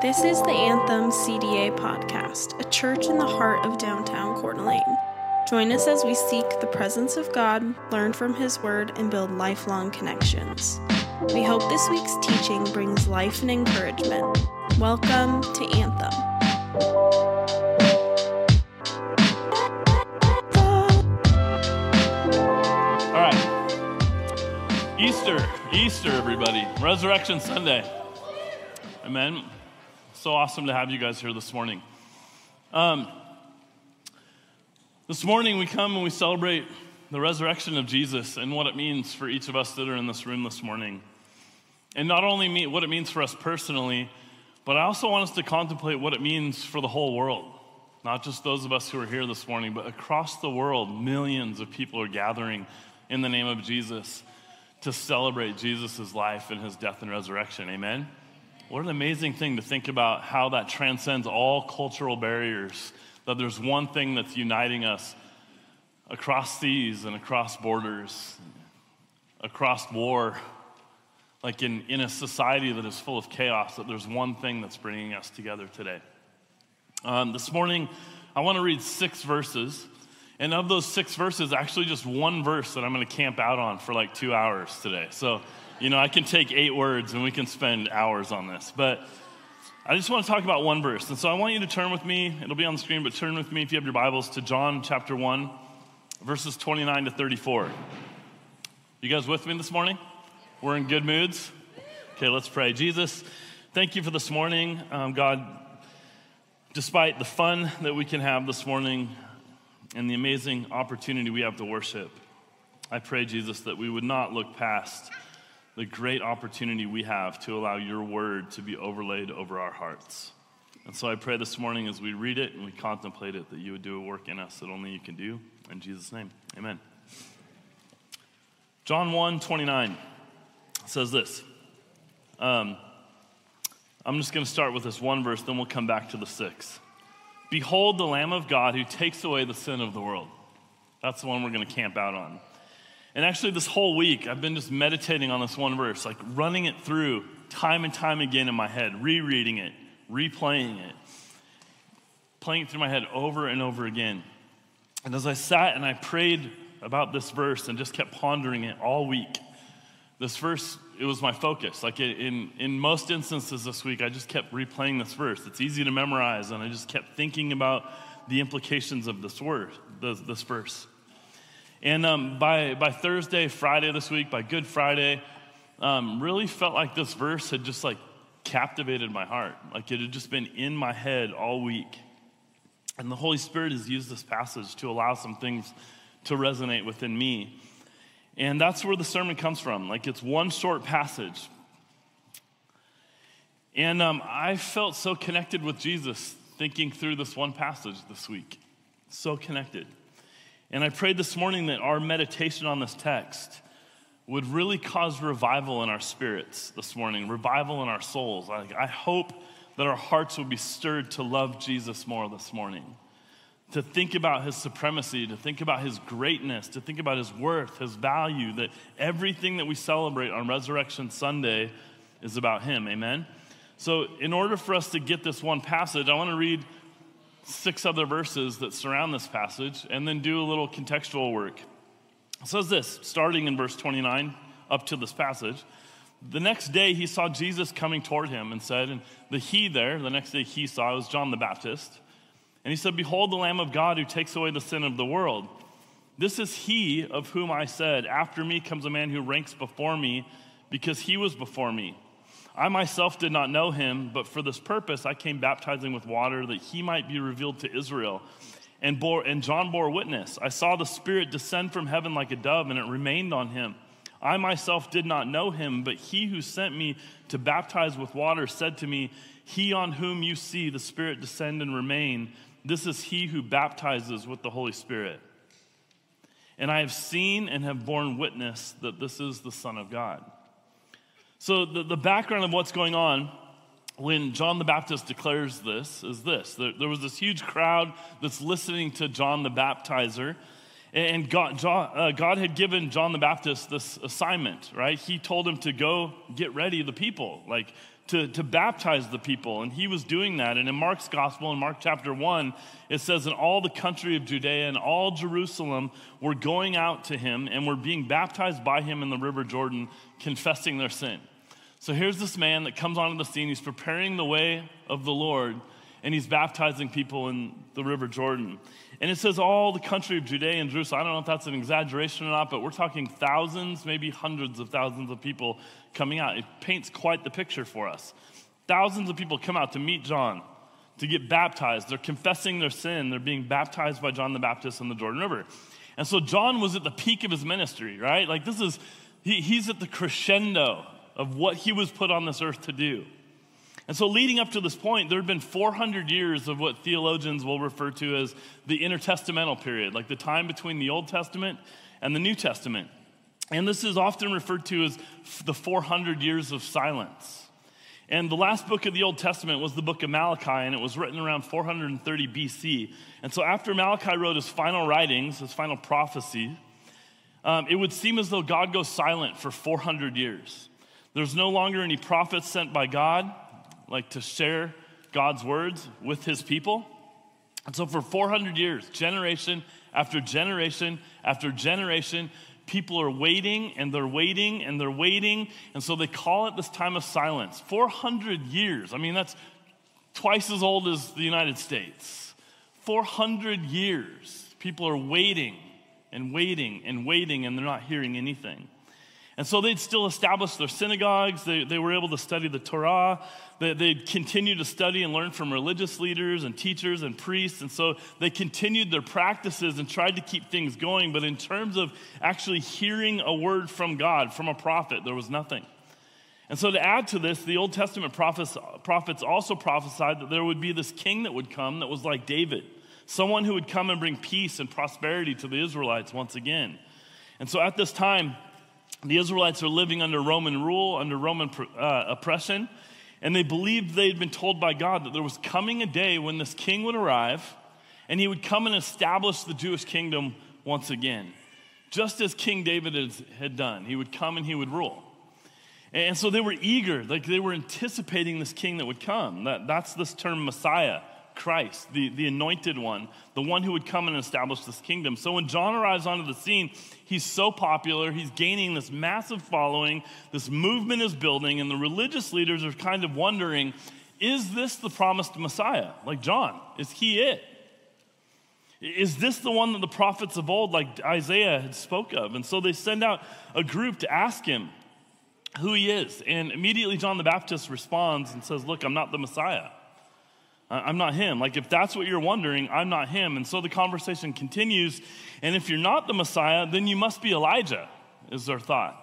This is the Anthem CDA podcast, a church in the heart of downtown Coeur d'Alene. Join us as we seek the presence of God, learn from His Word, and build lifelong connections. We hope this week's teaching brings life and encouragement. Welcome to Anthem. All right, Easter, everybody. Resurrection Sunday. Amen. So awesome to have you guys here this morning. This morning we come and we celebrate the resurrection of Jesus and what it means for each of us that are in this room this morning. And not only what it means for us personally, but I also want us to contemplate what it means for the whole world. Not just those of us who are here this morning, but across the world, millions of people are gathering in the name of Jesus to celebrate Jesus' life and His death and resurrection. Amen? What an amazing thing to think about how that transcends all cultural barriers, that there's one thing that's uniting us across seas and across borders, across war, like in a society that is full of chaos, that there's one thing that's bringing us together today. This morning, I want to read 6 verses, and of those 6 verses, actually just one verse that I'm going to camp out on for like 2 hours today. So, I can take 8 words and we can spend hours on this, but I just want to talk about one verse. And so I want you to turn with me, it'll be on the screen, but turn with me if you have your Bibles to John chapter 1, verses 29 to 34. You guys with me this morning? We're in good moods? Okay, let's pray. Jesus, thank you for this morning. God, despite the fun that we can have this morning and the amazing opportunity we have to worship, I pray, Jesus, that we would not look past the great opportunity we have to allow your word to be overlaid over our hearts. And so I pray this morning as we read it and we contemplate it, that you would do a work in us that only you can do. In Jesus' name, amen. John 1:29 says this. I'm just going to start with this one verse, then we'll come back to the 6. Behold the Lamb of God who takes away the sin of the world. That's the one we're going to camp out on. And actually this whole week, I've been just meditating on this one verse, like running it through time and time again in my head, rereading it, replaying it, playing it through my head over and over again. And as I sat and I prayed about this verse and just kept pondering it all week, this verse, it was my focus. Like in most instances this week, I just kept replaying this verse. It's easy to memorize, and I just kept thinking about the implications of this verse. And by Thursday, Friday this week, by Good Friday, really felt like this verse had just like captivated my heart. Like it had just been in my head all week. And the Holy Spirit has used this passage to allow some things to resonate within me. And that's where the sermon comes from. Like it's one short passage. And I felt so connected with Jesus thinking through this one passage this week. So connected. And I prayed this morning that our meditation on this text would really cause revival in our spirits this morning, revival in our souls. I hope that our hearts would be stirred to love Jesus more this morning, to think about His supremacy, to think about His greatness, to think about His worth, His value, that everything that we celebrate on Resurrection Sunday is about Him, amen? So in order for us to get this one passage, I want to read 6 other verses that surround this passage, and then do a little contextual work. It says this, starting in verse 29 up to this passage. The next day he saw Jesus coming toward him and said, and the next day he saw was John the Baptist. And he said, behold the Lamb of God who takes away the sin of the world. This is he of whom I said, after me comes a man who ranks before me, because he was before me. I myself did not know him, but for this purpose I came baptizing with water, that he might be revealed to Israel. And John bore witness. I saw the Spirit descend from heaven like a dove, and it remained on him. I myself did not know him, but he who sent me to baptize with water said to me, he on whom you see the Spirit descend and remain, this is he who baptizes with the Holy Spirit. And I have seen and have borne witness that this is the Son of God. So the background of what's going on when John the Baptist declares this is this. There was this huge crowd that's listening to John the Baptizer, and God had given John the Baptist this assignment, right? He told him to go get ready the people, like to baptize the people, and he was doing that. And in Mark's gospel, in Mark chapter 1, it says, "In all the country of Judea and all Jerusalem were going out to him and were being baptized by him in the river Jordan, confessing their sin." So here's this man that comes onto the scene. He's preparing the way of the Lord, and he's baptizing people in the river Jordan. And it says all the country of Judea and Jerusalem. I don't know if that's an exaggeration or not, but we're talking thousands, maybe hundreds of thousands of people coming out. It paints quite the picture for us. Thousands of people come out to meet John, to get baptized. They're confessing their sin. They're being baptized by John the Baptist in the Jordan River. And so John was at the peak of his ministry, right? Like he's at the crescendo of what he was put on this earth to do. And so leading up to this point, there had been 400 years of what theologians will refer to as the intertestamental period, like the time between the Old Testament and the New Testament. And this is often referred to as the 400 years of silence. And the last book of the Old Testament was the book of Malachi, and it was written around 430 BC. And so after Malachi wrote his final writings, his final prophecy, it would seem as though God goes silent for 400 years. There's no longer any prophets sent by God, like to share God's words with his people. And so for 400 years, generation after generation after generation, people are waiting and they're waiting and they're waiting. And so they call it this time of silence. 400 years. I mean, that's twice as old as the United States. 400 years. People are waiting and waiting and waiting, and they're not hearing anything. And so they'd still establish their synagogues. They were able to study the Torah. They'd continue to study and learn from religious leaders and teachers and priests. And so they continued their practices and tried to keep things going. But in terms of actually hearing a word from God, from a prophet, there was nothing. And so to add to this, the Old Testament prophets also prophesied that there would be this king that would come that was like David, someone who would come and bring peace and prosperity to the Israelites once again. And so at this time, the Israelites are living under Roman rule, under Roman oppression, and they believed they'd been told by God that there was coming a day when this king would arrive, and he would come and establish the Jewish kingdom once again, just as King David had done. He would come and he would rule. And so they were eager, like they were anticipating this king that would come. That's this term Messiah, Christ, the anointed one, the one who would come and establish this kingdom. So when John arrives onto the scene, he's so popular, he's gaining this massive following, this movement is building, and the religious leaders are kind of wondering, is this the promised Messiah? Like John, is he it? Is this the one that the prophets of old, like Isaiah, had spoke of? And so they send out a group to ask him who he is. And immediately John the Baptist responds and says, look, I'm not the Messiah. I'm not him. Like, if that's what you're wondering, I'm not him. And so the conversation continues. And if you're not the Messiah, then you must be Elijah, is their thought.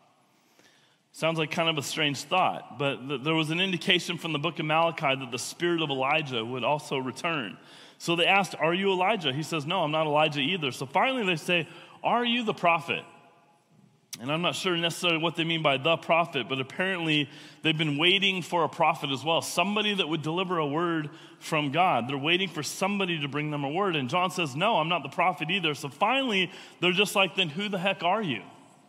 Sounds like kind of a strange thought, but there was an indication from the book of Malachi that the spirit of Elijah would also return. So they asked, are you Elijah? He says, no, I'm not Elijah either. So finally they say, are you the prophet? And I'm not sure necessarily what they mean by the prophet, but apparently they've been waiting for a prophet as well, somebody that would deliver a word from God. They're waiting for somebody to bring them a word. And John says, no, I'm not the prophet either. So finally, they're just like, then who the heck are you?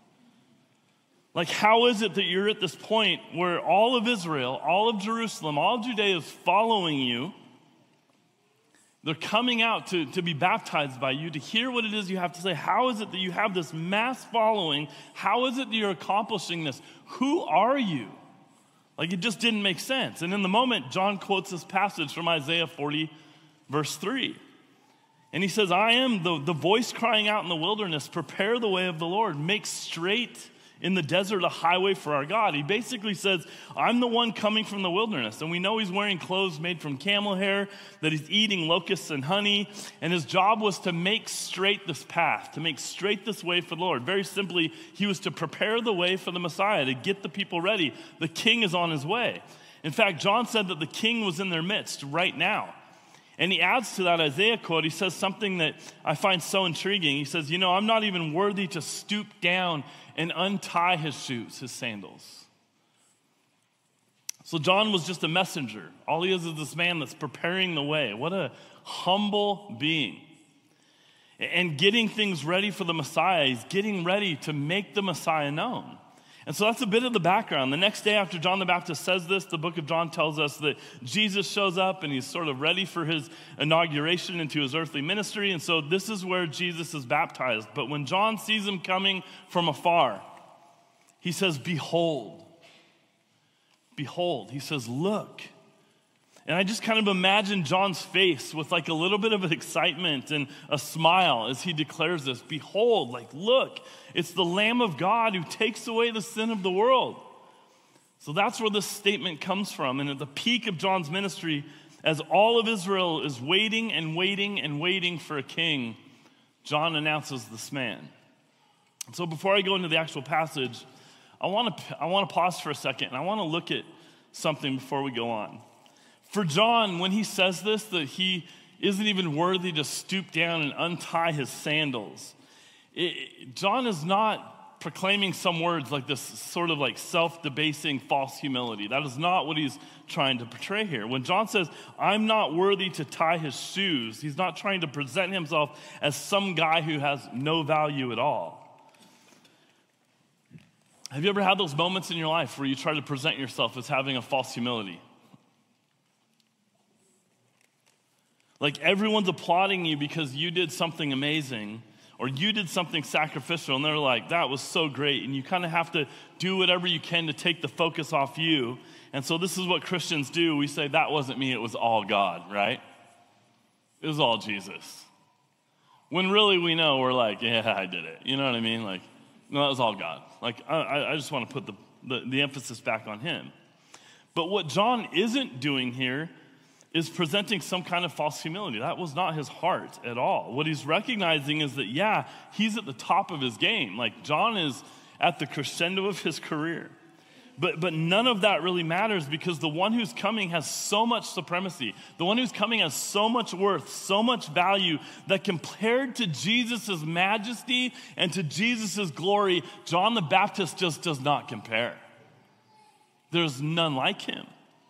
Like, how is it that you're at this point where all of Israel, all of Jerusalem, all of Judea is following you? They're coming out to be baptized by you, to hear what it is you have to say. How is it that you have this mass following? How is it that you're accomplishing this? Who are you? Like, it just didn't make sense. And in the moment, John quotes this passage from Isaiah 40, verse 3. And he says, I am the voice crying out in the wilderness, prepare the way of the Lord, make straight in the desert a highway for our God. He basically says, I'm the one coming from the wilderness. And we know he's wearing clothes made from camel hair, that he's eating locusts and honey. And his job was to make straight this path, to make straight this way for the Lord. Very simply, he was to prepare the way for the Messiah, to get the people ready. The king is on his way. In fact, John said that the king was in their midst right now. And he adds to that Isaiah quote, he says something that I find so intriguing. He says, I'm not even worthy to stoop down and untie his shoes, his sandals. So John was just a messenger. All he is this man that's preparing the way. What a humble being. And getting things ready for the Messiah. He's getting ready to make the Messiah known. And so that's a bit of the background. The next day after John the Baptist says this, the book of John tells us that Jesus shows up and he's sort of ready for his inauguration into his earthly ministry. And so this is where Jesus is baptized. But when John sees him coming from afar, he says, "Behold." Behold. He says, "Look." And I just kind of imagine John's face with like a little bit of excitement and a smile as he declares this. Behold, like, look, it's the Lamb of God who takes away the sin of the world. So that's where this statement comes from. And at the peak of John's ministry, as all of Israel is waiting and waiting and waiting for a king, John announces this man. So before I go into the actual passage, I want to pause for a second, and I want to look at something before we go on. For John, when he says this, that he isn't even worthy to stoop down and untie his sandals, John is not proclaiming some words like this sort of like self-debasing false humility. That is not what he's trying to portray here. When John says, "I'm not worthy to tie his shoes," he's not trying to present himself as some guy who has no value at all. Have you ever had those moments in your life where you try to present yourself as having a false humility? Like everyone's applauding you because you did something amazing or you did something sacrificial, and they're like, "That was so great." And you kind of have to do whatever you can to take the focus off you. And so this is what Christians do. We say, "That wasn't me, it was all God," right? It was all Jesus. When really we know we're like, "Yeah, I did it." You know what I mean? Like, no, that was all God. Like, I just want to put the emphasis back on him. But what John isn't doing here is presenting some kind of false humility. That was not his heart at all. What he's recognizing is that, yeah, he's at the top of his game. Like, John is at the crescendo of his career. But none of that really matters because the one who's coming has so much supremacy. The one who's coming has so much worth, so much value that compared to Jesus' majesty and to Jesus' glory, John the Baptist just does not compare. There's none like him.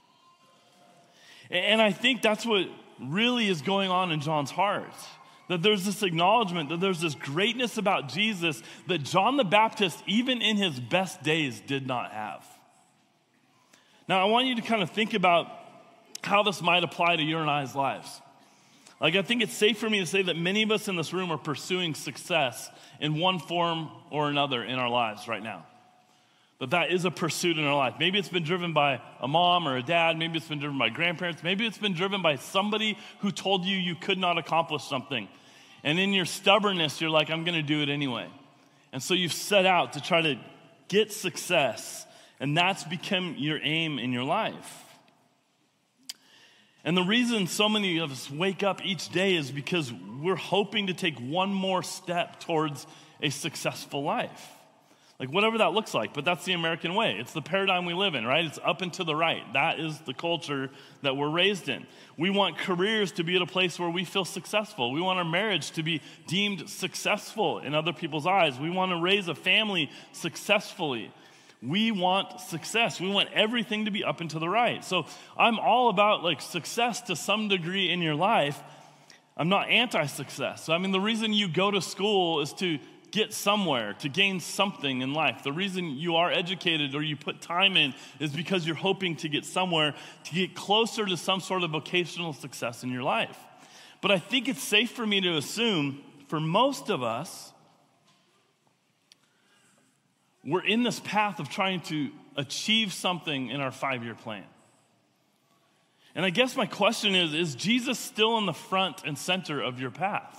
And I think that's what really is going on in John's heart. That there's this acknowledgement, that there's this greatness about Jesus that John the Baptist, even in his best days, did not have. Now, I want you to kind of think about how this might apply to your and I's lives. Like, I think it's safe for me to say that many of us in this room are pursuing success in one form or another in our lives right now. That is a pursuit in our life. Maybe it's been driven by a mom or a dad. Maybe it's been driven by grandparents. Maybe it's been driven by somebody who told you you could not accomplish something. And in your stubbornness, you're like, "I'm going to do it anyway." And so you've set out to try to get success. And that's become your aim in your life. And the reason so many of us wake up each day is because we're hoping to take one more step towards a successful life. Like whatever that looks like, but that's the American way. It's the paradigm we live in, right? It's up and to the right. That is the culture that we're raised in. We want careers to be at a place where we feel successful. We want our marriage to be deemed successful in other people's eyes. We want to raise a family successfully. We want success. We want everything to be up and to the right. So I'm all about like success to some degree in your life. I'm not anti-success. So, I mean, the reason you go to school is to get somewhere, to gain something in life. The reason you are educated or you put time in is because you're hoping to get somewhere, to get closer to some sort of vocational success in your life. But I think it's safe for me to assume for most of us, we're in this path of trying to achieve something in our 5-year plan. And I guess my question is Jesus still in the front and center of your path?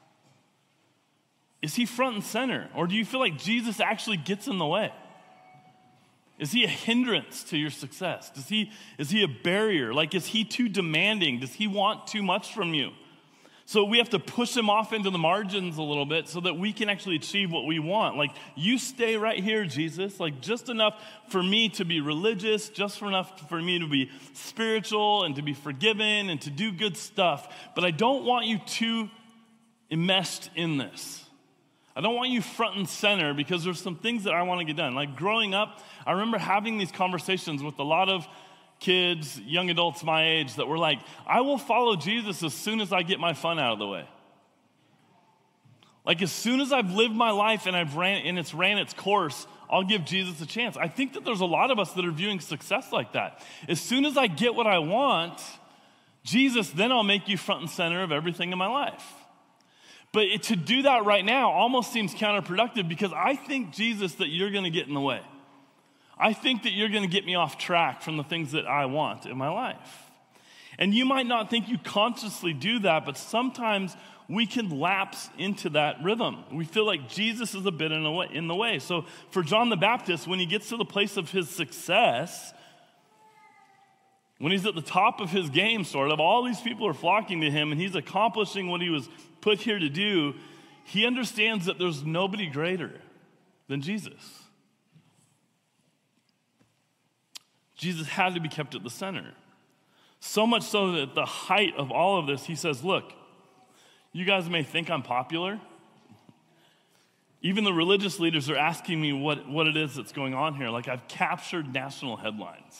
Is he front and center? Or do you feel like Jesus actually gets in the way? Is he a hindrance to your success? Is he a barrier? Like, is he too demanding? Does he want too much from you? So we have to push him off into the margins a little bit so that we can actually achieve what we want. Like, you stay right here, Jesus. Like, just enough for me to be religious, just enough for me to be spiritual and to be forgiven and to do good stuff. But I don't want you too enmeshed in this. I don't want you front and center because there's some things that I want to get done. Like growing up, I remember having these conversations with a lot of kids, young adults my age that were like, I will follow Jesus as soon as I get my fun out of the way. Like as soon as I've lived my life and it's ran its course, I'll give Jesus a chance. I think that there's a lot of us that are viewing success like that. As soon as I get what I want, Jesus, then I'll make you front and center of everything in my life. But to do that right now almost seems counterproductive because I think, Jesus, that you're going to get in the way. I think that you're going to get me off track from the things that I want in my life. And you might not think you consciously do that, but sometimes we can lapse into that rhythm. We feel like Jesus is a bit in the way. So for John the Baptist, when he gets to the place of his success, when he's at the top of his game, sort of, all these people are flocking to him and he's accomplishing what he was put here to do, he understands that there's nobody greater than Jesus. Jesus had to be kept at the center. So much so that at the height of all of this, he says, look, you guys may think I'm popular. Even the religious leaders are asking me what it is that's going on here. Like I've captured national headlines.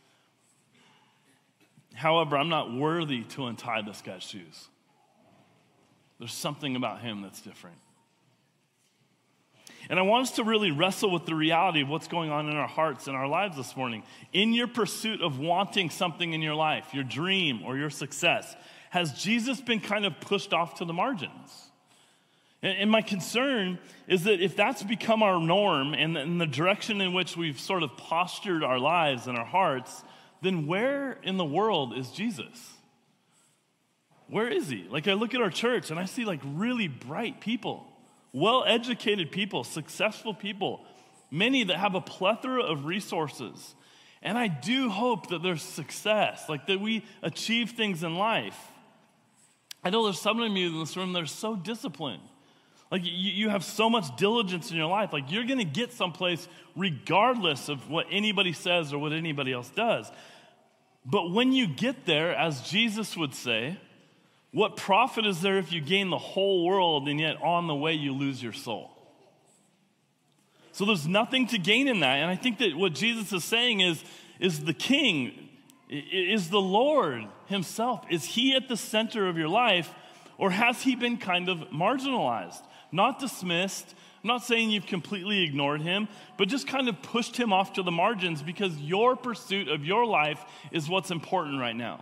However, I'm not worthy to untie this guy's shoes. There's something about him that's different. And I want us to really wrestle with the reality of what's going on in our hearts and our lives this morning. In your pursuit of wanting something in your life, your dream or your success, has Jesus been kind of pushed off to the margins? And my concern is that if that's become our norm and the direction in which we've sort of postured our lives and our hearts, then where in the world is Jesus? Where is he? Like I look at our church and I see like really bright people, well-educated people, successful people, many that have a plethora of resources. And I do hope that there's success, like that we achieve things in life. I know there's some of you in this room that are so disciplined. Like you have so much diligence in your life. Like you're going to get someplace regardless of what anybody says or what anybody else does. But when you get there, as Jesus would say, what profit is there if you gain the whole world and yet on the way you lose your soul? So there's nothing to gain in that. And I think that what Jesus is saying is the King, is the Lord himself. Is he at the center of your life, or has he been kind of marginalized? Not dismissed. I'm not saying you've completely ignored him, but just kind of pushed him off to the margins because your pursuit of your life is what's important right now.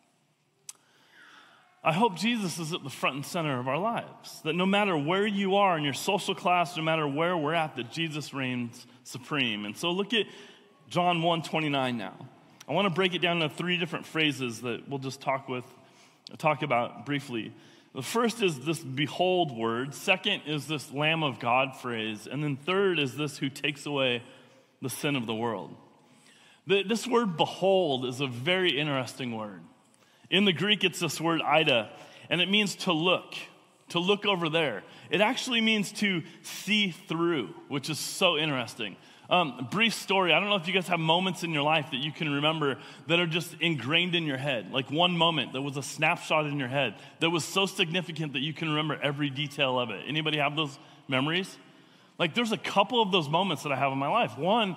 I hope Jesus is at the front and center of our lives. That no matter where you are in your social class, no matter where we're at, that Jesus reigns supreme. And so look at John 1:29 now. I want to break it down into 3 different phrases that we'll just talk about briefly. The first is this behold word. Second is this Lamb of God phrase. And then third is this who takes away the sin of the world. This word behold is a very interesting word. In the Greek, it's this word ida, and it means to look over there. It actually means to see through, which is so interesting. Brief story. I don't know if you guys have moments in your life that you can remember that are just ingrained in your head. Like one moment that was a snapshot in your head that was so significant that you can remember every detail of it. Anybody have those memories? Like there's a couple of those moments that I have in my life. One,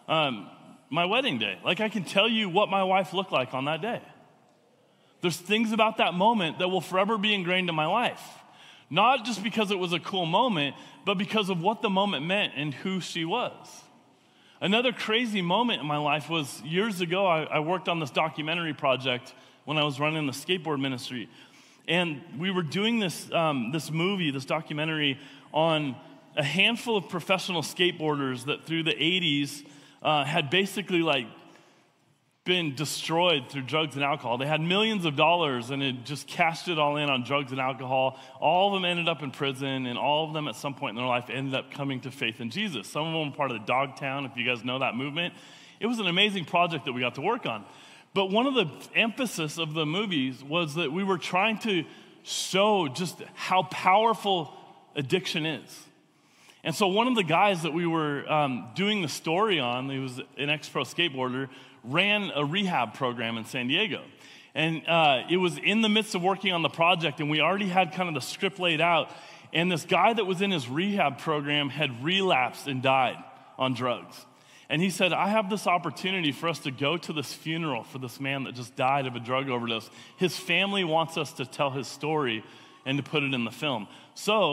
my wedding day. Like I can tell you what my wife looked like on that day. There's things about that moment that will forever be ingrained in my life. Not just because it was a cool moment, but because of what the moment meant and who she was. Another crazy moment in my life was years ago, I worked on this documentary project when I was running the skateboard ministry. And we were doing this documentary on a handful of professional skateboarders that through the 80s had basically like been destroyed through drugs and alcohol. They had millions of dollars and had just cashed it all in on drugs and alcohol. All of them ended up in prison, and all of them at some point in their life ended up coming to faith in Jesus. Some of them were part of the Dogtown, if you guys know that movement. It was an amazing project that we got to work on. But one of the emphasis of the movies was that we were trying to show just how powerful addiction is. And so one of the guys that we were doing the story on, he was an ex-pro skateboarder, ran a rehab program in San Diego. And it was in the midst of working on the project, and we already had kind of the script laid out. And this guy that was in his rehab program had relapsed and died on drugs. And he said, I have this opportunity for us to go to this funeral for this man that just died of a drug overdose. His family wants us to tell his story and to put it in the film. So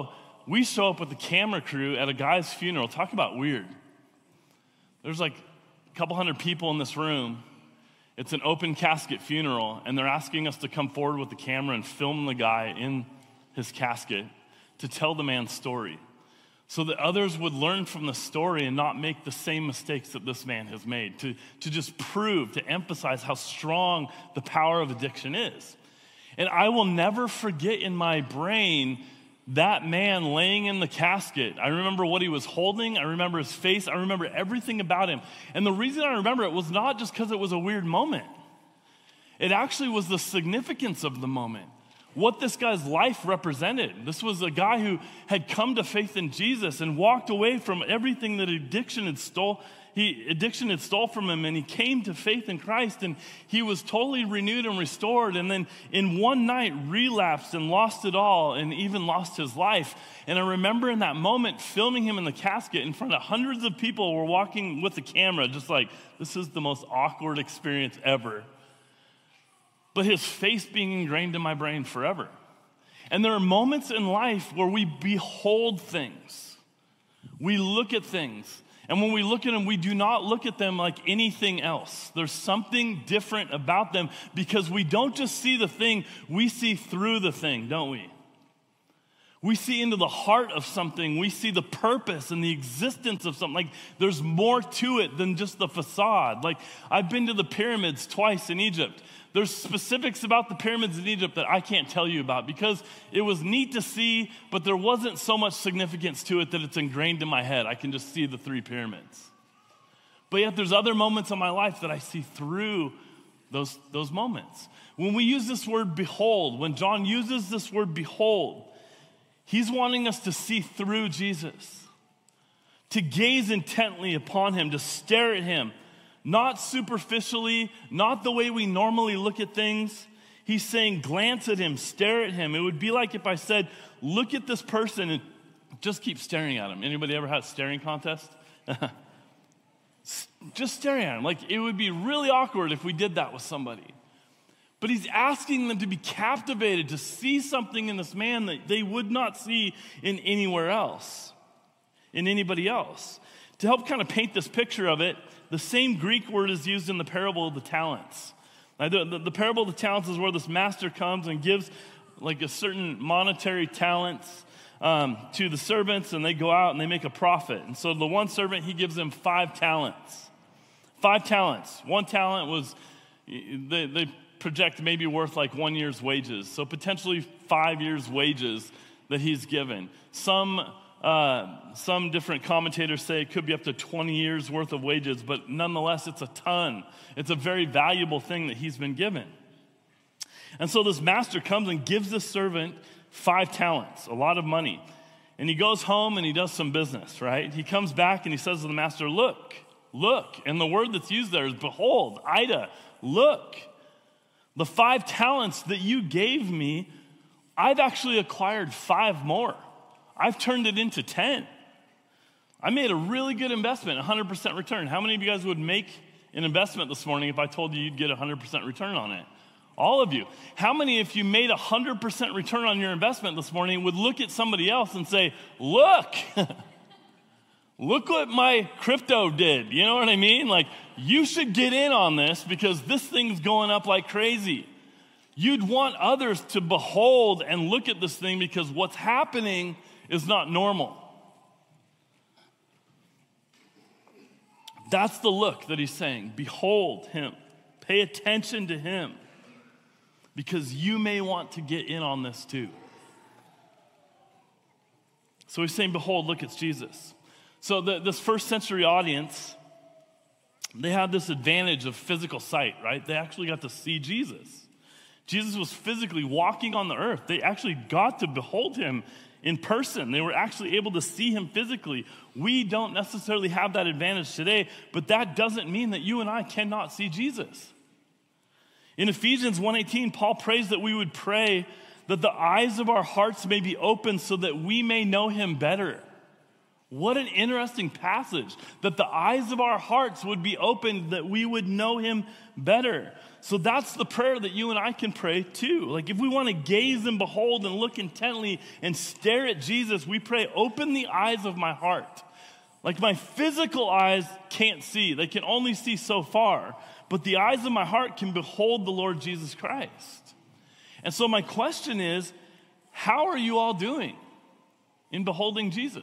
we show up with the camera crew at a guy's funeral. Talk about weird. There's like a couple hundred people in this room. It's an open casket funeral, and they're asking us to come forward with the camera and film the guy in his casket to tell the man's story so that others would learn from the story and not make the same mistakes that this man has made, to just prove, to emphasize how strong the power of addiction is. And I will never forget in my brain that man laying in the casket. I remember what he was holding. I remember his face. I remember everything about him. And the reason I remember it was not just because it was a weird moment. It actually was the significance of the moment. What this guy's life represented. This was a guy who had come to faith in Jesus and walked away from everything that addiction had stole from him, and he came to faith in Christ, and he was totally renewed and restored, and then in one night relapsed and lost it all and even lost his life. And I remember in that moment filming him in the casket in front of hundreds of people who were walking with the camera, just like, this is the most awkward experience ever. But his face being ingrained in my brain forever. And there are moments in life where we behold things. We look at things. And when we look at them, we do not look at them like anything else. There's something different about them because we don't just see the thing, we see through the thing, don't we? We see into the heart of something. We see the purpose and the existence of something. Like, there's more to it than just the facade. Like, I've been to the pyramids twice in Egypt. There's specifics about the pyramids in Egypt that I can't tell you about because it was neat to see, but there wasn't so much significance to it that it's ingrained in my head. I can just see the 3 pyramids. But yet there's other moments in my life that I see through those moments. When we use this word behold, when John uses this word behold, he's wanting us to see through Jesus, to gaze intently upon him, to stare at him, not superficially, not the way we normally look at things. He's saying glance at him, stare at him. It would be like if I said, look at this person and just keep staring at him. Anybody ever had a staring contest? Just staring at him. Like, it would be really awkward if we did that with somebody. But he's asking them to be captivated, to see something in this man that they would not see in anywhere else, in anybody else. To help kind of paint this picture of it, the same Greek word is used in the parable of the talents. Now, the parable of the talents is where this master comes and gives like a certain monetary talents to the servants, and they go out and they make a profit. And so the one servant, he gives them 5 talents. 5 talents. 1 talent was, they project maybe worth like 1 year's wages. So potentially 5 years' wages that he's given. Some different commentators say it could be up to 20 years worth of wages, but nonetheless, it's a ton. It's a very valuable thing that he's been given. And so this master comes and gives this servant 5 talents, a lot of money. And he goes home and he does some business, right? He comes back and he says to the master, look. And the word that's used there is behold, Ida, look. The 5 talents that you gave me, I've actually acquired 5 more. I've turned it into 10. I made a really good investment, 100% return. How many of you guys would make an investment this morning if I told you you'd get 100% return on it? All of you. How many, if you made 100% return on your investment this morning, would look at somebody else and say, look, look what my crypto did. You know what I mean? Like, you should get in on this because this thing's going up like crazy. You'd want others to behold and look at this thing because what's happening is not normal. That's the look that he's saying. Behold him. Pay attention to him. Because you may want to get in on this too. So he's saying, behold, look, it's Jesus. So this first century audience, they had this advantage of physical sight, right? They actually got to see Jesus. Jesus was physically walking on the earth. They actually got to behold him in person. They were actually able to see him physically. We don't necessarily have that advantage today, but that doesn't mean that you and I cannot see Jesus. In Ephesians 1:18, Paul prays that we would pray that the eyes of our hearts may be opened so that we may know him better. What an interesting passage, that the eyes of our hearts would be opened, that we would know him better. So that's the prayer that you and I can pray too. Like if we want to gaze and behold and look intently and stare at Jesus, we pray, open the eyes of my heart. Like my physical eyes can't see. They can only see so far. But the eyes of my heart can behold the Lord Jesus Christ. And so my question is, how are you all doing in beholding Jesus?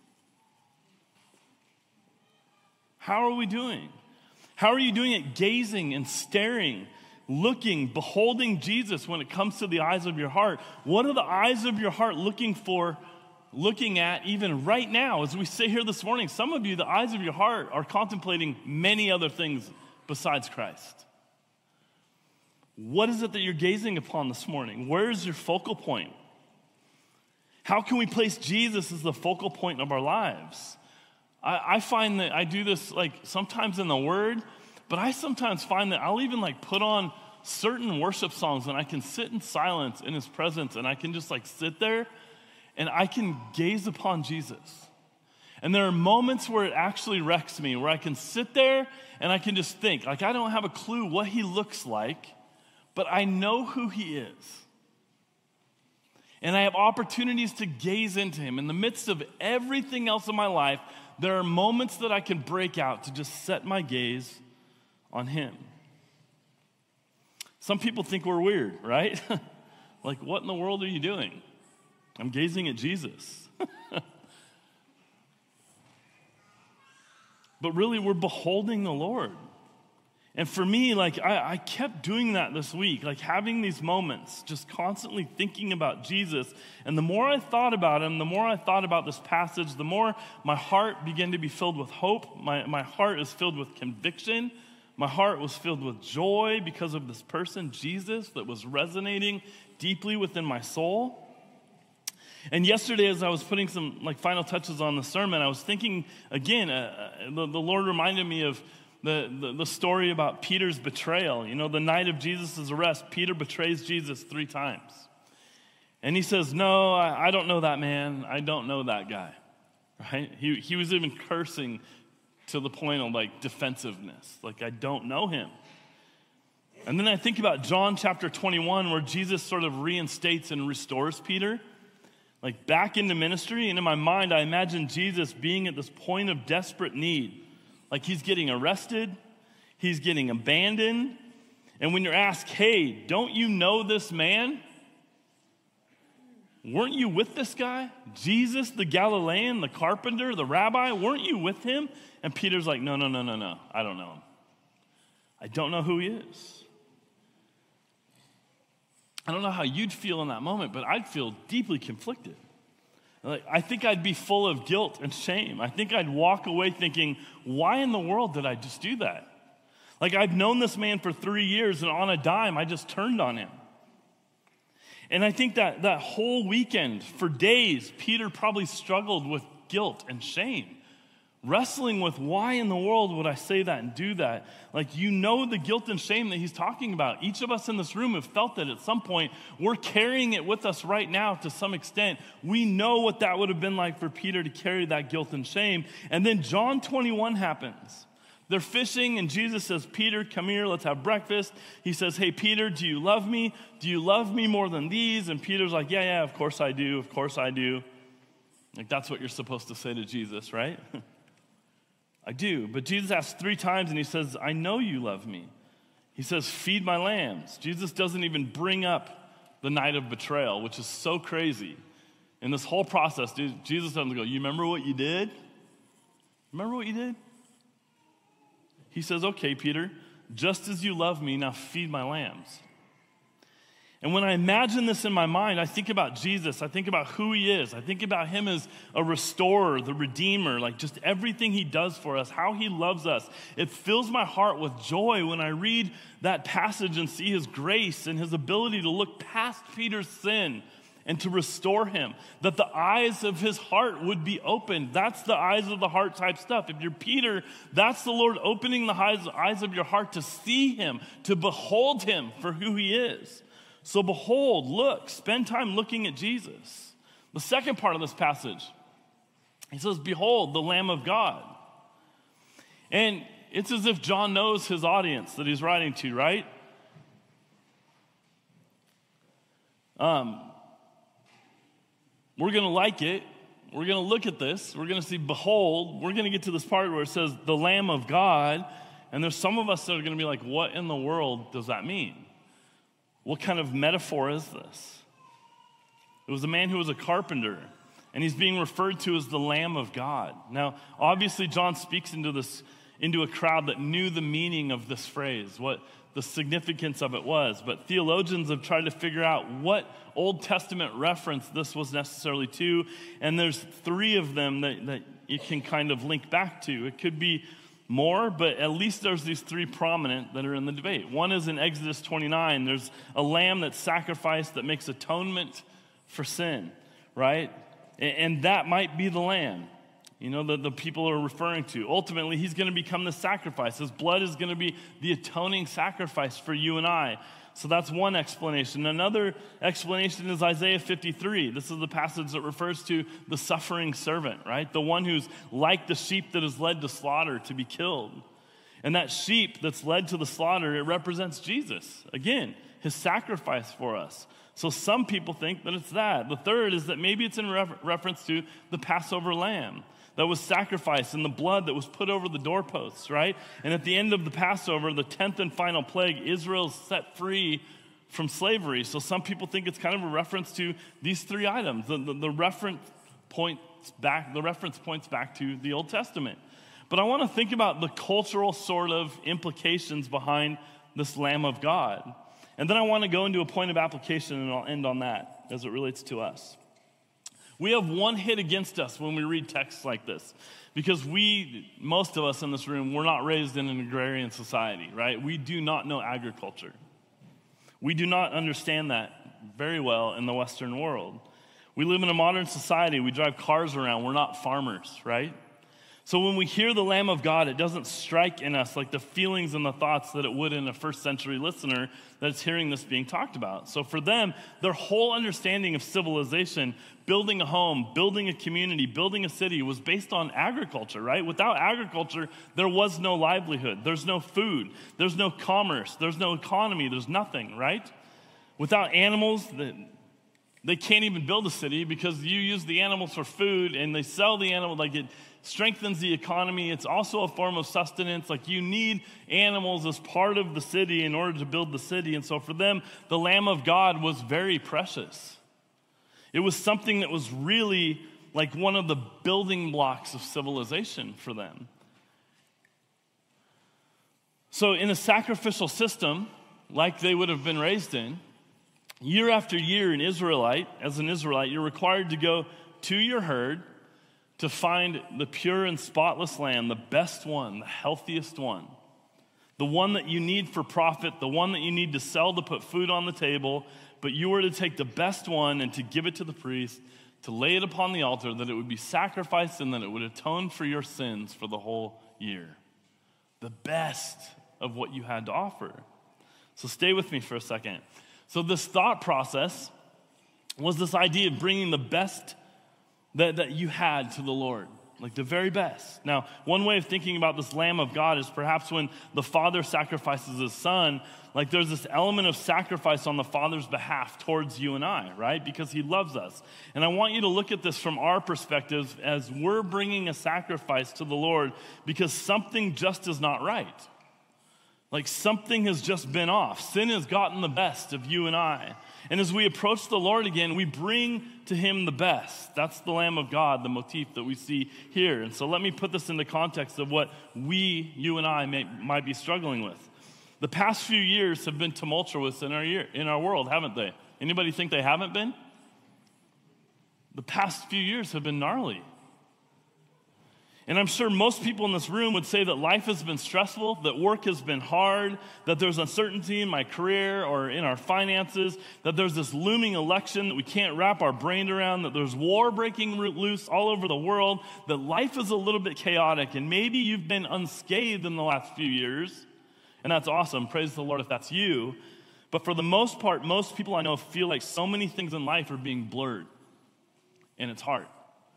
How are we doing? How are you doing at gazing and staring, looking, beholding Jesus when it comes to the eyes of your heart? What are the eyes of your heart looking at even right now as we sit here this morning? Some of you, the eyes of your heart are contemplating many other things besides Christ. What is it that you're gazing upon this morning? Where is your focal point? How can we place Jesus as the focal point of our lives? I find that I do this like sometimes in the Word, but I sometimes find that I'll even like put on certain worship songs and I can sit in silence in his presence and I can just like sit there and I can gaze upon Jesus. And there are moments where it actually wrecks me, where I can sit there and I can just think, like I don't have a clue what he looks like, but I know who he is. And I have opportunities to gaze into him. In the midst of everything else in my life, there are moments that I can break out to just set my gaze on him. Some people think we're weird, right? Like, what in the world are you doing? I'm gazing at Jesus. But really, we're beholding the Lord. And for me, like, I kept doing that this week, like having these moments, just constantly thinking about Jesus. And the more I thought about him, the more I thought about this passage, the more my heart began to be filled with hope. My heart is filled with conviction. My heart was filled with joy because of this person, Jesus, that was resonating deeply within my soul. And yesterday, as I was putting some like final touches on the sermon, I was thinking again, the Lord reminded me of the story about Peter's betrayal. You know, the night of Jesus' arrest, Peter betrays Jesus 3 times. And he says, no, I don't know that man. I don't know that guy. Right? He was even cursing to the point of like defensiveness. Like, I don't know him. And then I think about John chapter 21, where Jesus sort of reinstates and restores Peter, like back into ministry. And in my mind, I imagine Jesus being at this point of desperate need. Like he's getting arrested, he's getting abandoned. And when you're asked, hey, don't you know this man? Weren't you with this guy? Jesus, the Galilean, the carpenter, the rabbi, weren't you with him? And Peter's like, no, I don't know him. I don't know who he is. I don't know how you'd feel in that moment, but I'd feel deeply conflicted. Like, I think I'd be full of guilt and shame. I think I'd walk away thinking, why in the world did I just do that? Like, I've known this man for 3 years, and on a dime, I just turned on him. And I think that whole weekend, for days, Peter probably struggled with guilt and shame, wrestling with why in the world would I say that and do that? Like, you know the guilt and shame that he's talking about. Each of us in this room have felt that at some point. We're carrying it with us right now to some extent. We know what that would have been like for Peter to carry that guilt and shame. And then John 21 happens. They're fishing, and Jesus says, Peter, come here, let's have breakfast. He says, hey, Peter, do you love me? Do you love me more than these? And Peter's like, yeah, of course I do. Of course I do. Like, that's what you're supposed to say to Jesus, right? I do. But Jesus asks 3 times and he says, I know you love me. He says, feed my lambs. Jesus doesn't even bring up the night of betrayal, which is so crazy. In this whole process, Jesus doesn't go, you remember what you did? Remember what you did? He says, okay, Peter, just as you love me, now feed my lambs. And when I imagine this in my mind, I think about Jesus. I think about who he is. I think about him as a restorer, the redeemer, like just everything he does for us, how he loves us. It fills my heart with joy when I read that passage and see his grace and his ability to look past Peter's sin and to restore him, that the eyes of his heart would be opened. That's the eyes of the heart type stuff. If you're Peter, that's the Lord opening the eyes of your heart to see him, to behold him for who he is. So behold, look, spend time looking at Jesus. The second part of this passage He says, behold, the Lamb of God. And it's as if John knows his audience that he's writing to, right? We're going to like it. We're going to look at this. We're going to see, behold. We're going to get to this part where it says, the Lamb of God. And there's some of us that are going to be like, what in the world does that mean? What kind of metaphor is this? It was a man who was a carpenter, and he's being referred to as the Lamb of God. Now, obviously, John speaks into a crowd that knew the meaning of this phrase, what the significance of it was. But theologians have tried to figure out what Old Testament reference this was necessarily to, and there's three of them that you can kind of link back to. It could be more, but at least there's these three prominent that are in the debate. One is in Exodus 29. There's a lamb that's sacrificed that makes atonement for sin, right? And that might be the lamb, that the people are referring to. Ultimately, he's going to become the sacrifice. His blood is going to be the atoning sacrifice for you and I. So that's one explanation. Another explanation is Isaiah 53. This is the passage that refers to the suffering servant, right? The one who's like the sheep that is led to slaughter to be killed. And that sheep that's led to the slaughter, it represents Jesus. Again, his sacrifice for us. So some people think that it's that. The third is that maybe it's in reference to the Passover lamb that was sacrificed and the blood that was put over the doorposts, right? And at the end of the Passover, the 10th and final plague, Israel's set free from slavery. So some people think it's kind of a reference to these three items. The reference points back to the Old Testament. But I want to think about the cultural sort of implications behind this Lamb of God. And then I want to go into a point of application, and I'll end on that as it relates to us. We have one hit against us when we read texts like this, because most of us in this room, we're not raised in an agrarian society, right? We do not know agriculture. We do not understand that very well in the Western world. We live in a modern society. We drive cars around. We're not farmers, right? So when we hear the Lamb of God, it doesn't strike in us like the feelings and the thoughts that it would in a first century listener that's hearing this being talked about. So for them, their whole understanding of civilization, building a home, building a community, building a city was based on agriculture, right? Without agriculture, there was no livelihood. There's no food. There's no commerce. There's no economy. There's nothing, right? Without animals, they can't even build a city because you use the animals for food and they sell the animal, like it strengthens the economy. It's also a form of sustenance. Like you need animals as part of the city in order to build the city. And so for them, the Lamb of God was very precious. It was something that was really like one of the building blocks of civilization for them. So in a sacrificial system, like they would have been raised in, year after year as an Israelite, you're required to go to your herd to find the pure and spotless lamb, the best one, the healthiest one, the one that you need for profit, the one that you need to sell to put food on the table, but you were to take the best one and to give it to the priest, to lay it upon the altar, that it would be sacrificed and that it would atone for your sins for the whole year. The best of what you had to offer. So stay with me for a second. So this thought process was this idea of bringing the best that you had to the Lord, like the very best. Now, one way of thinking about this Lamb of God is perhaps when the Father sacrifices his Son, like there's this element of sacrifice on the Father's behalf towards you and I, right? Because he loves us. And I want you to look at this from our perspective as we're bringing a sacrifice to the Lord because something just is not right. Like something has just been off. Sin has gotten the best of you and I. And as we approach the Lord again, we bring to him the best. That's the Lamb of God, the motif that we see here. And so let me put this into context of what you and I might be struggling with. The past few years have been tumultuous in our world, haven't they? Anybody think they haven't been? The past few years have been gnarly. And I'm sure most people in this room would say that life has been stressful, that work has been hard, that there's uncertainty in my career or in our finances, that there's this looming election that we can't wrap our brain around, that there's war breaking loose all over the world, that life is a little bit chaotic, and maybe you've been unscathed in the last few years, and that's awesome. Praise the Lord if that's you. But for the most part, most people I know feel like so many things in life are being blurred, and it's hard.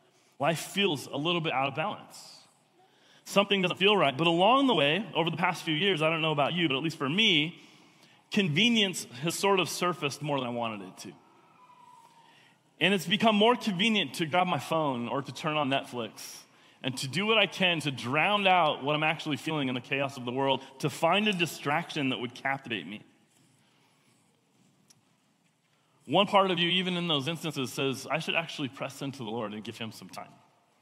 life feels a little bit out of balance. Something doesn't feel right. But along the way, over the past few years, I don't know about you, but at least for me, convenience has sort of surfaced more than I wanted it to. And it's become more convenient to grab my phone or to turn on Netflix and to do what I can to drown out what I'm actually feeling in the chaos of the world, to find a distraction that would captivate me. One part of you, even in those instances, says, I should actually press into the Lord and give him some time.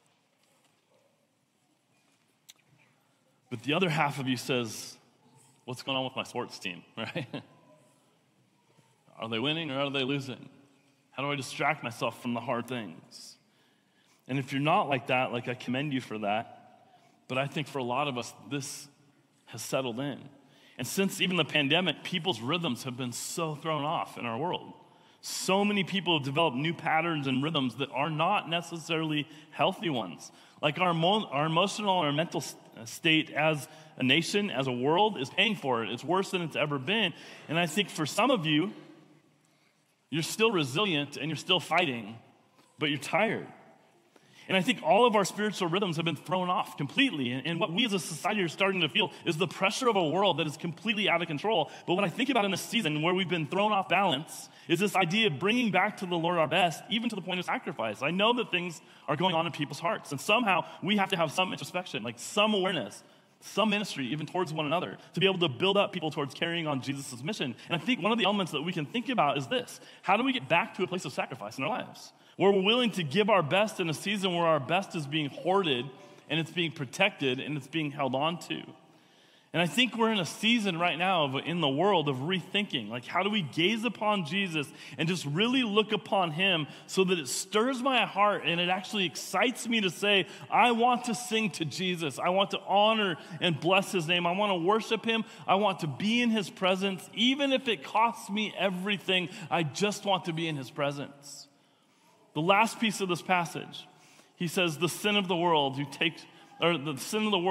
But the other half of you says, what's going on with my sports team, right? Are they winning or are they losing? How do I distract myself from the hard things? And if you're not like that, like I commend you for that, but I think for a lot of us, this has settled in. And since even the pandemic, people's rhythms have been so thrown off in our world. So many people have developed new patterns and rhythms that are not necessarily healthy ones. Like our emotional or mental state as a nation, as a world, is paying for it. It's worse than it's ever been. And I think for some of you, you're still resilient and you're still fighting, but you're tired. And I think all of our spiritual rhythms have been thrown off completely. And what we as a society are starting to feel is the pressure of a world that is completely out of control. But what I think about in this season where we've been thrown off balance is this idea of bringing back to the Lord our best, even to the point of sacrifice. I know that things are going on in people's hearts. And somehow we have to have some introspection, like some awareness, some ministry, even towards one another, to be able to build up people towards carrying on Jesus' mission. And I think one of the elements that we can think about is this. How do we get back to a place of sacrifice in our lives? Where we're willing to give our best in a season where our best is being hoarded and it's being protected and it's being held on to. And I think we're in a season right now in the world of rethinking. Like, how do we gaze upon Jesus and just really look upon him so that it stirs my heart and it actually excites me to say, I want to sing to Jesus. I want to honor and bless his name. I want to worship him. I want to be in his presence. Even if it costs me everything, I just want to be in his presence. The last piece of this passage, he says, the sin of the world who takes away the sin of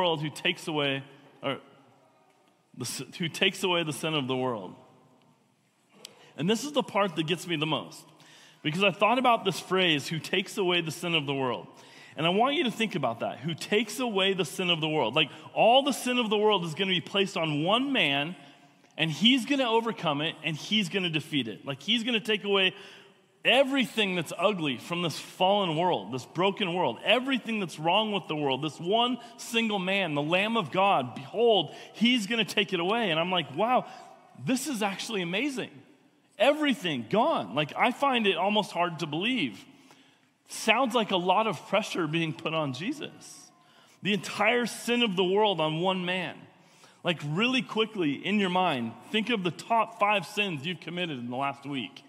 the world. And this is the part that gets me the most. Because I thought about this phrase, who takes away the sin of the world. And I want you to think about that. Who takes away the sin of the world. Like, all the sin of the world is going to be placed on one man, and he's going to overcome it, and he's going to defeat it. Like, he's going to take away everything that's ugly from this fallen world, this broken world, everything that's wrong with the world, this one single man, the Lamb of God, behold, he's going to take it away. And I'm like, wow, this is actually amazing. Everything gone. Like, I find it almost hard to believe. Sounds like a lot of pressure being put on Jesus. The entire sin of the world on one man. Like, really quickly in your mind, think of the top 5 sins you've committed in the last week.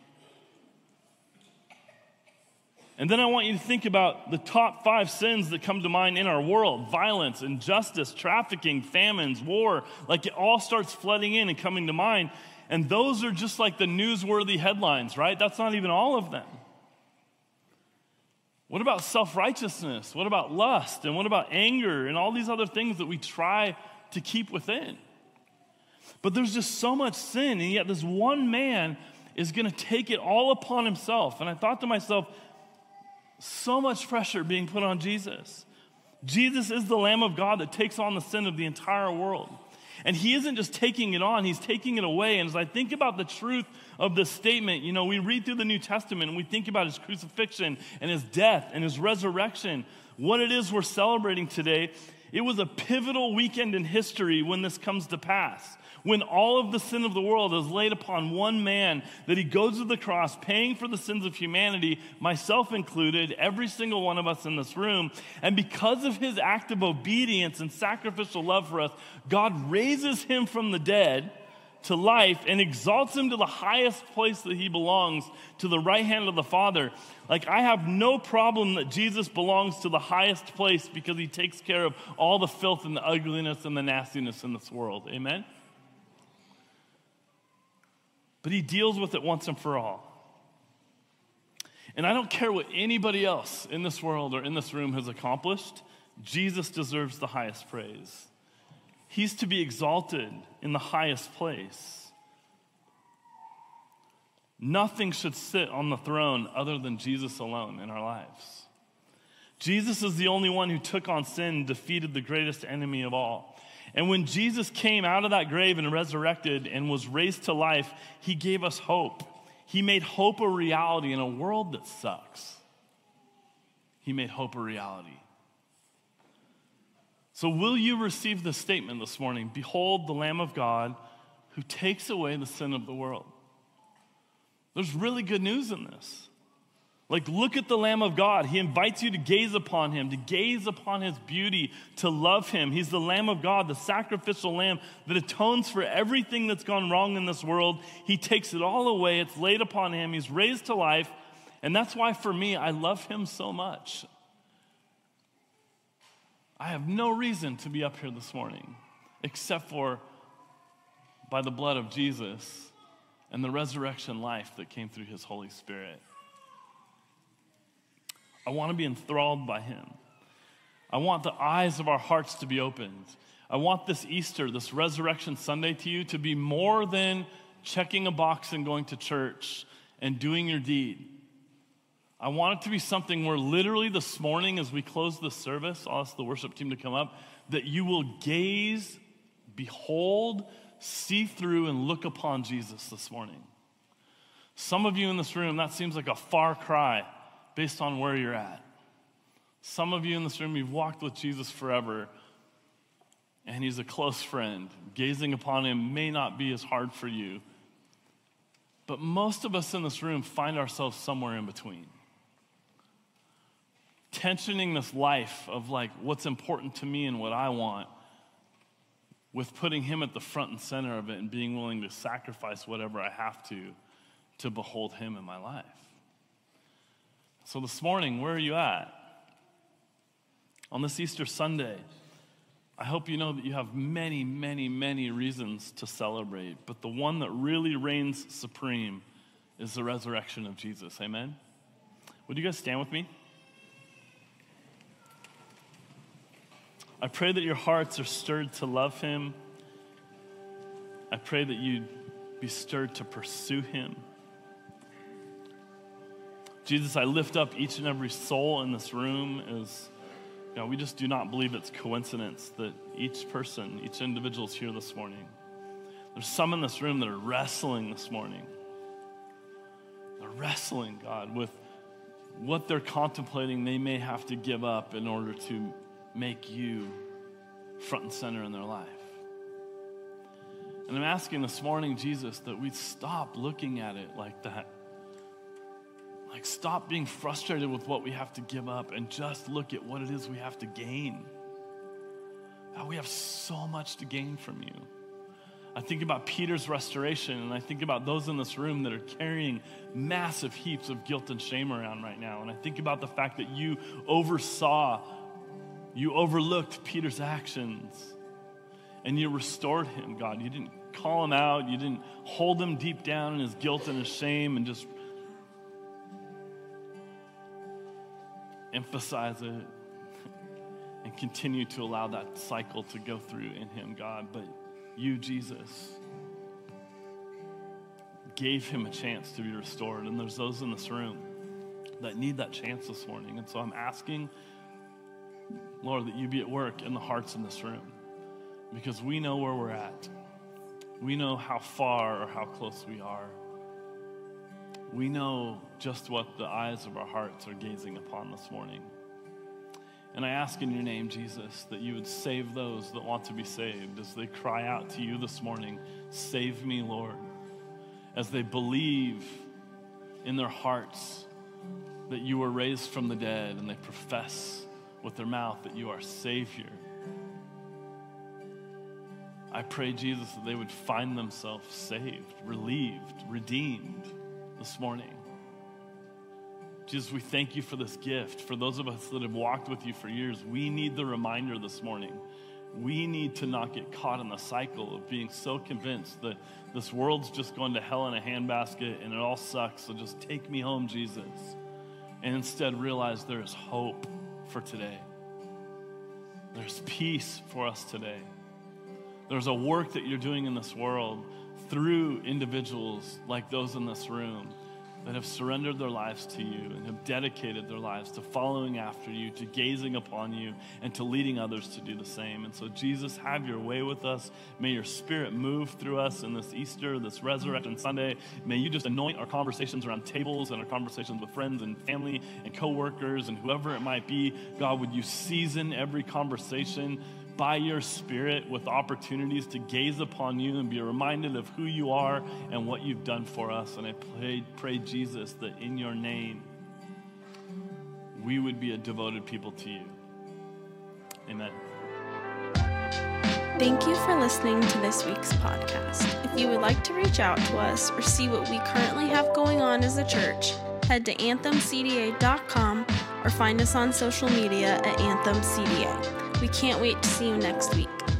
And then I want you to think about the top 5 sins that come to mind in our world. Violence, injustice, trafficking, famines, war. Like, it all starts flooding in and coming to mind. And those are just like the newsworthy headlines, right? That's not even all of them. What about self-righteousness? What about lust? And what about anger? And all these other things that we try to keep within. But there's just so much sin. And yet this one man is going to take it all upon himself. And I thought to myself, so much pressure being put on Jesus. Jesus is the Lamb of God that takes on the sin of the entire world. And he isn't just taking it on, he's taking it away. And as I think about the truth of this statement, you know, we read through the New Testament and we think about his crucifixion and his death and his resurrection. What it is we're celebrating today, it was a pivotal weekend in history when this comes to pass. When all of the sin of the world is laid upon one man, that he goes to the cross paying for the sins of humanity, myself included, every single one of us in this room. And because of his act of obedience and sacrificial love for us, God raises him from the dead to life and exalts him to the highest place that he belongs, to the right hand of the Father. Like, I have no problem that Jesus belongs to the highest place because he takes care of all the filth and the ugliness and the nastiness in this world. Amen? But he deals with it once and for all. And I don't care what anybody else in this world or in this room has accomplished, Jesus deserves the highest praise. He's to be exalted in the highest place. Nothing should sit on the throne other than Jesus alone in our lives. Jesus is the only one who took on sin and defeated the greatest enemy of all. And when Jesus came out of that grave and resurrected and was raised to life, he gave us hope. He made hope a reality in a world that sucks. He made hope a reality. So will you receive this statement this morning? Behold the Lamb of God who takes away the sin of the world. There's really good news in this. Like, look at the Lamb of God. He invites you to gaze upon him, to gaze upon his beauty, to love him. He's the Lamb of God, the sacrificial lamb that atones for everything that's gone wrong in this world. He takes it all away. It's laid upon him. He's raised to life. And that's why, for me, I love him so much. I have no reason to be up here this morning except for by the blood of Jesus and the resurrection life that came through his Holy Spirit. I want to be enthralled by him. I want the eyes of our hearts to be opened. I want this Easter, this Resurrection Sunday to you to be more than checking a box and going to church and doing your deed. I want it to be something where literally this morning as we close this service, I'll ask the worship team to come up, that you will gaze, behold, see through, and look upon Jesus this morning. Some of you in this room, that seems like a far cry based on where you're at. Some of you in this room, you've walked with Jesus forever, and he's a close friend. Gazing upon him may not be as hard for you, but most of us in this room find ourselves somewhere in between. Tensioning this life of like what's important to me and what I want with putting him at the front and center of it and being willing to sacrifice whatever I have to behold him in my life. So this morning, where are you at? On this Easter Sunday, I hope you know that you have many, many, many reasons to celebrate, but the one that really reigns supreme is the resurrection of Jesus. Amen? Would you guys stand with me? I pray that your hearts are stirred to love him. I pray that you'd be stirred to pursue him. Jesus, I lift up each and every soul in this room as, we just do not believe it's coincidence that each person, each individual is here this morning. There's some in this room that are wrestling this morning. They're wrestling, God, with what they're contemplating they may have to give up in order to make you front and center in their life. And I'm asking this morning, Jesus, that we'd stop looking at it like that. Like, stop being frustrated with what we have to give up and just look at what it is we have to gain. God, we have so much to gain from you. I think about Peter's restoration, and I think about those in this room that are carrying massive heaps of guilt and shame around right now. And I think about the fact that you overlooked Peter's actions, and you restored him, God. You didn't call him out. You didn't hold him deep down in his guilt and his shame and just emphasize it and continue to allow that cycle to go through in him, God. But you, Jesus, gave him a chance to be restored. And there's those in this room that need that chance this morning. And so I'm asking, Lord, that you be at work in the hearts in this room, because we know where we're at. We know how far or how close we are. We know just what the eyes of our hearts are gazing upon this morning. And I ask in your name, Jesus, that you would save those that want to be saved as they cry out to you this morning, save me, Lord, as they believe in their hearts that you were raised from the dead and they profess with their mouth that you are Savior. I pray, Jesus, that they would find themselves saved, relieved, redeemed this morning. Jesus, we thank you for this gift. For those of us that have walked with you for years, we need the reminder this morning. We need to not get caught in the cycle of being so convinced that this world's just going to hell in a handbasket and it all sucks, so just take me home, Jesus. And instead realize there is hope for today. There's peace for us today. There's a work that you're doing in this world through individuals like those in this room that have surrendered their lives to you and have dedicated their lives to following after you, to gazing upon you, and to leading others to do the same. And so, Jesus, have your way with us. May your Spirit move through us in this Easter, this Resurrection Sunday. May you just anoint our conversations around tables and our conversations with friends and family and coworkers and whoever it might be. God, would you season every conversation by your Spirit with opportunities to gaze upon you and be reminded of who you are and what you've done for us. And I pray, Jesus, that in your name, we would be a devoted people to you. Amen. Thank you for listening to this week's podcast. If you would like to reach out to us or see what we currently have going on as a church, head to anthemcda.com or find us on social media at AnthemCDA. We can't wait to see you next week.